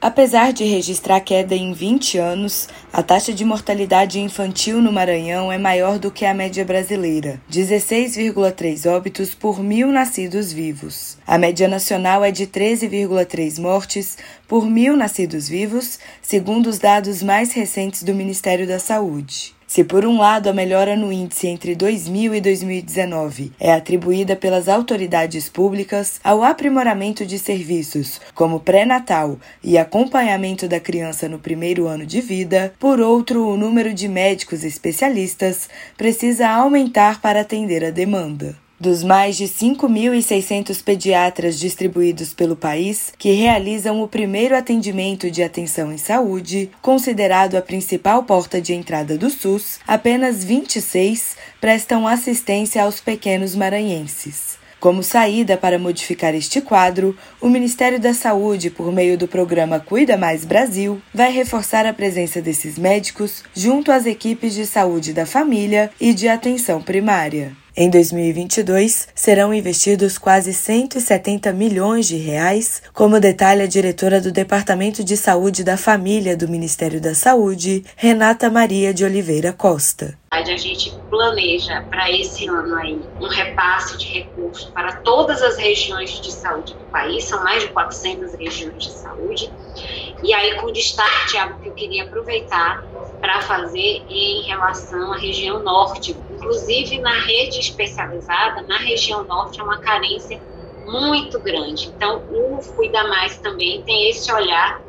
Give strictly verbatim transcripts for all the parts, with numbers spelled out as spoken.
Apesar de registrar queda em vinte anos, a taxa de mortalidade infantil no Maranhão é maior do que a média brasileira, dezesseis vírgula três óbitos por mil nascidos vivos. A média nacional é de treze vírgula três mortes por mil nascidos vivos, segundo os dados mais recentes do Ministério da Saúde. Se por um lado a melhora no índice entre dois mil e dois mil e dezenove é atribuída pelas autoridades públicas ao aprimoramento de serviços como pré-natal e acompanhamento da criança no primeiro ano de vida, por outro, o número de médicos especialistas precisa aumentar para atender a demanda. Dos mais de cinco mil e seiscentos pediatras distribuídos pelo país que realizam o primeiro atendimento de atenção em saúde, considerado a principal porta de entrada do SUS, apenas vinte e seis prestam assistência aos pequenos maranhenses. Como saída para modificar este quadro, o Ministério da Saúde, por meio do programa Cuida Mais Brasil, vai reforçar a presença desses médicos junto às equipes de saúde da família e de atenção primária. Em dois mil e vinte e dois, serão investidos quase cento e setenta milhões de reais, como detalha a diretora do Departamento de Saúde da Família do Ministério da Saúde, Renata Maria de Oliveira Costa. A gente planeja para esse ano aí um repasse de recursos para todas as regiões de saúde do país, são mais de quatrocentas regiões de saúde, e aí com destaque, Thiago, que eu queria aproveitar para fazer em relação à região norte. Inclusive, na rede especializada, na região norte, é uma carência muito grande. Então, o Cuida Mais também tem esse olhar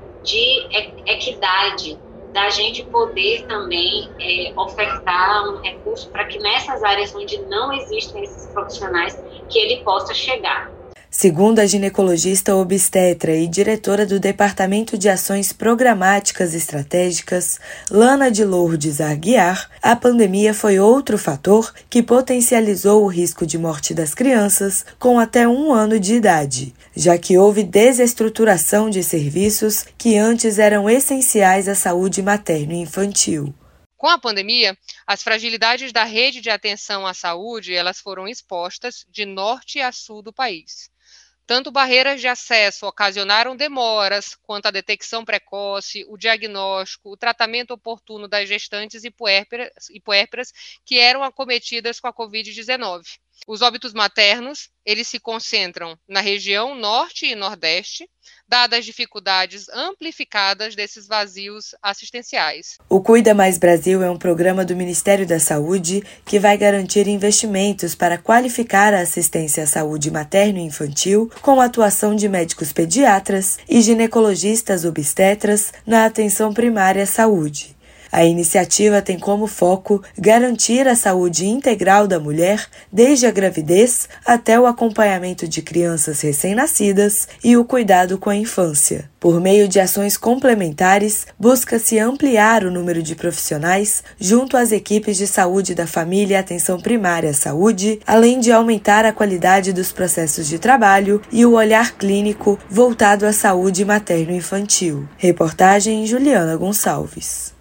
de equidade, da gente poder também é, ofertar um recurso para que nessas áreas onde não existem esses profissionais, que ele possa chegar. Segundo a ginecologista obstetra e diretora do Departamento de Ações Programáticas Estratégicas, Lana de Lourdes Aguiar, a pandemia foi outro fator que potencializou o risco de morte das crianças com até um ano de idade, já que houve desestruturação de serviços que antes eram essenciais à saúde materno e infantil. Com a pandemia, as fragilidades da rede de atenção à saúde elas foram expostas de norte a sul do país. Tanto barreiras de acesso ocasionaram demoras, quanto a detecção precoce, o diagnóstico, o tratamento oportuno das gestantes e puérperas, e puérperas que eram acometidas com a covid dezenove. Os óbitos maternos, eles se concentram na região norte e nordeste, dadas as dificuldades amplificadas desses vazios assistenciais. O Cuida Mais Brasil é um programa do Ministério da Saúde que vai garantir investimentos para qualificar a assistência à saúde materno e infantil com a atuação de médicos pediatras e ginecologistas obstetras na atenção primária à saúde. A iniciativa tem como foco garantir a saúde integral da mulher, desde a gravidez até o acompanhamento de crianças recém-nascidas e o cuidado com a infância. Por meio de ações complementares, busca-se ampliar o número de profissionais junto às equipes de saúde da família e atenção primária à saúde, além de aumentar a qualidade dos processos de trabalho e o olhar clínico voltado à saúde materno-infantil. Reportagem Juliana Gonçalves.